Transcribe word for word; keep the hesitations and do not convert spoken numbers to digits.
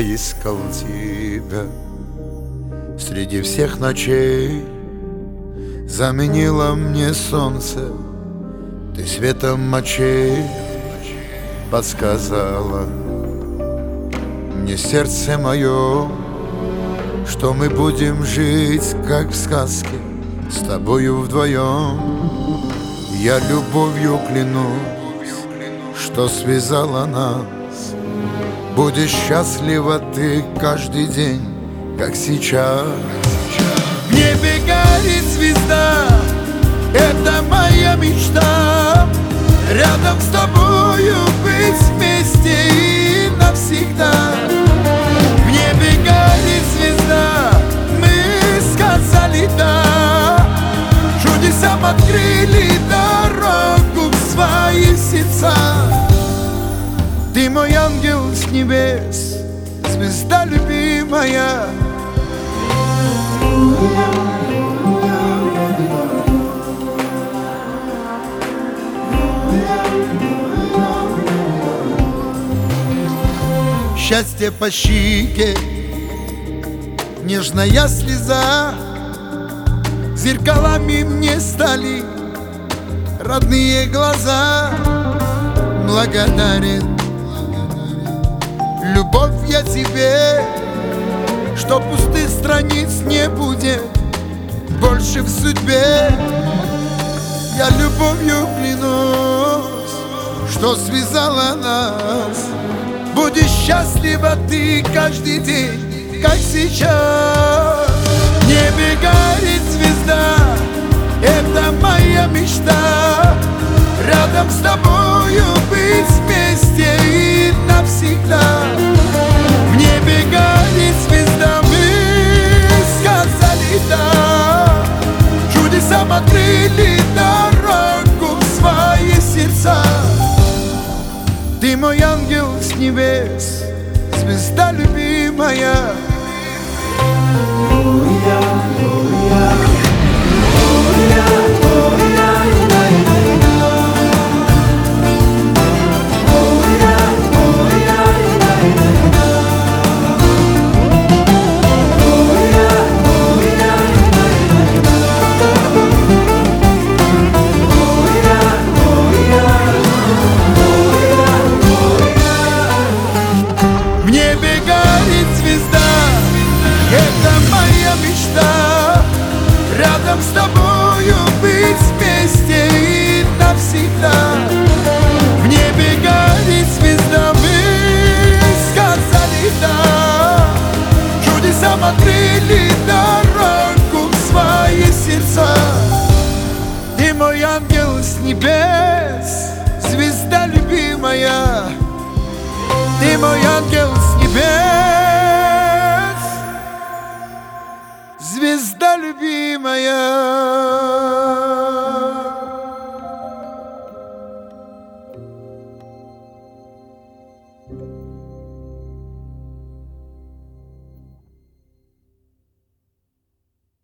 Я искал тебя среди всех ночей, заменила мне солнце ты светом мочей. Подсказала мне сердце мое, что мы будем жить, как в сказке, с тобою вдвоем. Я любовью клянусь, что связала нас. Будешь счастлива ты каждый день, как сейчас. В небе горит звезда, это моя мечта. Рядом с тобою быть вместе и навсегда. В небе горит звезда, мы сказали да. Чудесам открыли дорогу в свои сердца. Ты мой ангел с небес, звезда любимая. Счастье по щеке, нежная слеза. Зеркалами мне стали родные глаза. Благодарен, любовь, я тебе, что пустых страниц не будет больше в судьбе. Я любовью клянусь, что связала нас. Будешь счастлива ты каждый день, как сейчас. В небе горит звезда, это моя мечта. Рядом с тобою быть вместе и навсегда. В небе горит звезда, мы сказали да. Чудесам открыли дорогу в свои сердца. Ты мой ангел с небес, звезда любимая.